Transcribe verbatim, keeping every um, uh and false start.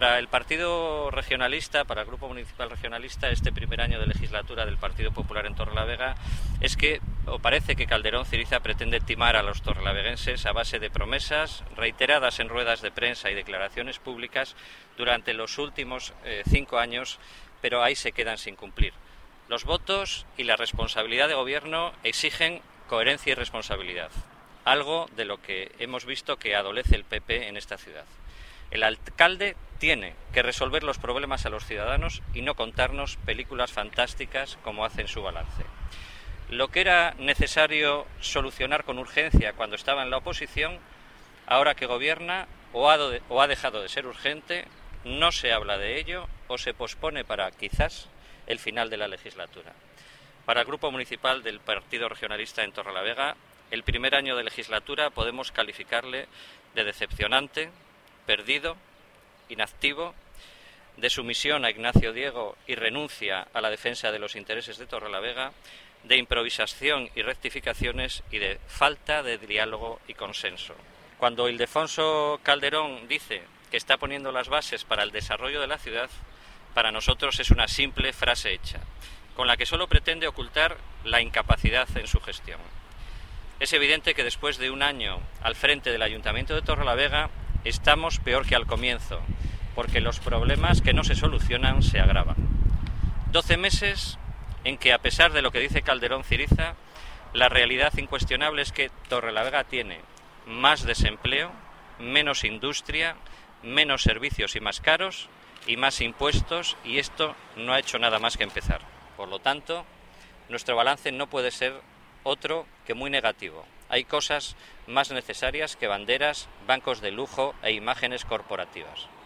Para el Partido Regionalista, para el Grupo Municipal Regionalista, este primer año de legislatura del Partido Popular en Torrelavega es que, o parece que Calderón Ciriza pretende timar a los torrelaveguenses a base de promesas reiteradas en ruedas de prensa y declaraciones públicas durante los últimos eh, cinco años, pero ahí se quedan sin cumplir. Los votos y la responsabilidad de gobierno exigen coherencia y responsabilidad, algo de lo que hemos visto que adolece el P P en esta ciudad. El alcalde tiene que resolver los problemas a los ciudadanos y no contarnos películas fantásticas como hace en su balance. Lo que era necesario solucionar con urgencia cuando estaba en la oposición, ahora que gobierna, o ha, de, o ha dejado de ser urgente, no se habla de ello o se pospone para, quizás, el final de la legislatura. Para el Grupo Municipal del Partido Regionalista en Torrelavega, el primer año de legislatura podemos calificarle de decepcionante, perdido, inactivo, de sumisión a Ignacio Diego y renuncia a la defensa de los intereses de Torrelavega, de improvisación y rectificaciones y de falta de diálogo y consenso. Cuando Ildefonso Calderón dice que está poniendo las bases para el desarrollo de la ciudad, para nosotros es una simple frase hecha, con la que solo pretende ocultar la incapacidad en su gestión. Es evidente que después de un año al frente del Ayuntamiento de Torrelavega estamos peor que al comienzo, porque los problemas que no se solucionan se agravan. Doce meses en que, a pesar de lo que dice Calderón Ciriza, la realidad incuestionable es que Torrelavega tiene más desempleo, menos industria, menos servicios y más caros, y más impuestos, y esto no ha hecho nada más que empezar. Por lo tanto, nuestro balance no puede ser otro que muy negativo. Hay cosas más necesarias que banderas, bancos de lujo e imágenes corporativas.